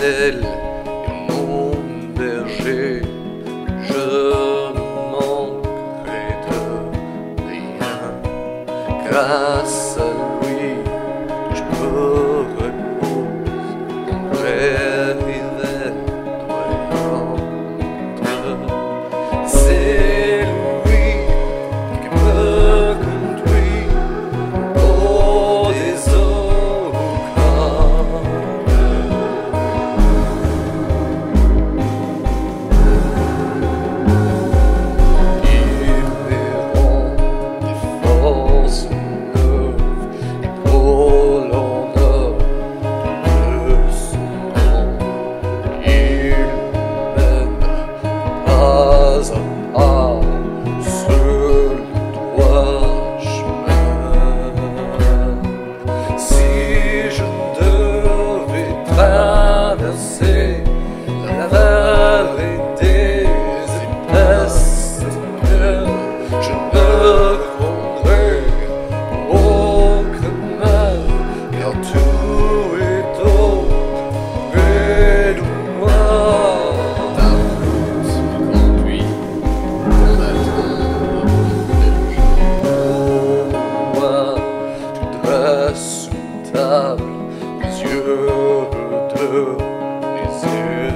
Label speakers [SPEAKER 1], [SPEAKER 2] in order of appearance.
[SPEAKER 1] fidèle et mon berger, je ne manquerai de rien. Grâce à lui, je me repose en vrai hiver doyante. C'est lui qui me conduit au des eaux calmes. Il me rend des forces neuves pour l'honneur de son nom. Il mène pas à pas sur le droit chemin. Si je devais traverser la vallée des épaisses ténèbres, je ne craindrai aucun mal, car tout est auprès de moi. Ta route me conduit dans la tombe de moi. Tu dresses une table, les yeux de mes yeux.